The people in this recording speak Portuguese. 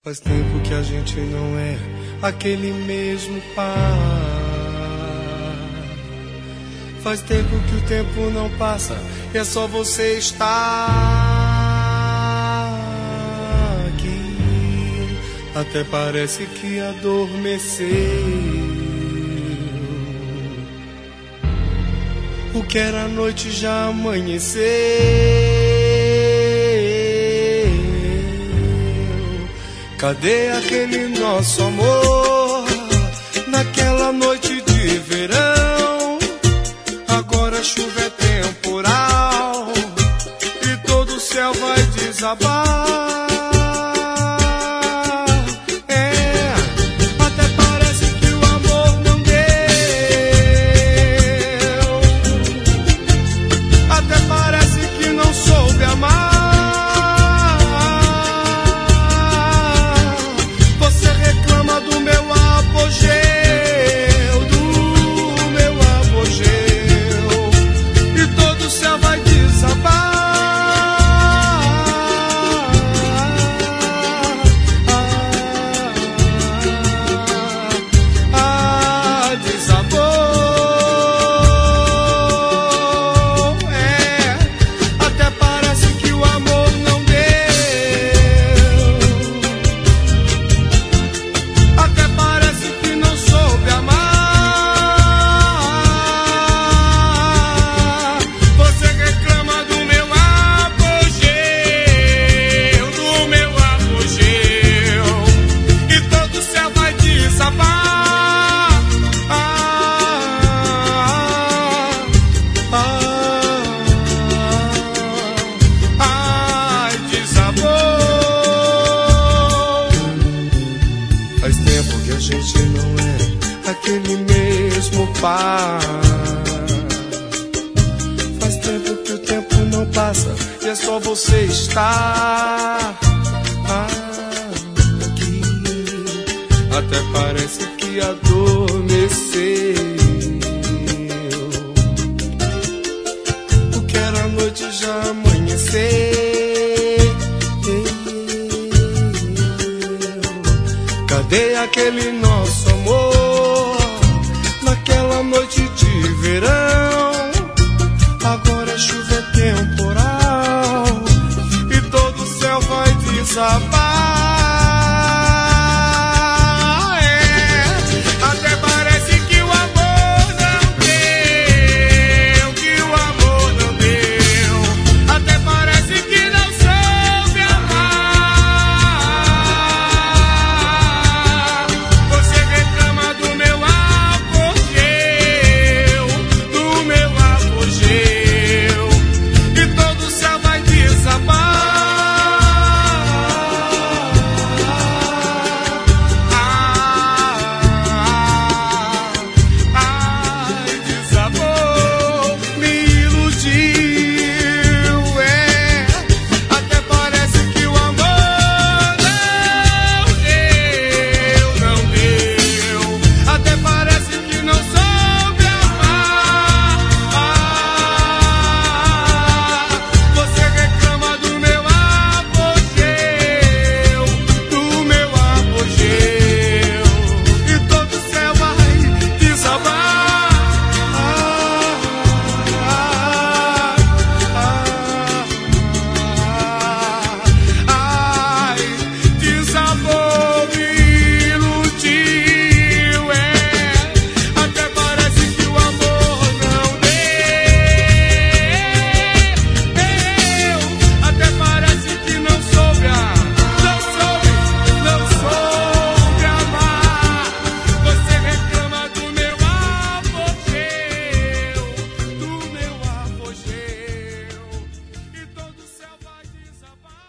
Faz tempo que a gente não é aquele mesmo par. Faz tempo que o tempo não passa e é só você estar aqui. Até parece que adormeceu. O que era noite já amanheceu. Cadê aquele nosso amor naquela noite de verão? Agora a chuva é temporal e todo o céu vai desabar. Até parece que o amor não deu. Até parece que não soube amar. Faz tempo que a gente não é aquele mesmo par. Faz tempo que o tempo não passa e é só você estar aqui. Até parece que adormeceu. O que era noite já amanheceu. Cadê aquele nosso amor naquela noite de verão? Agora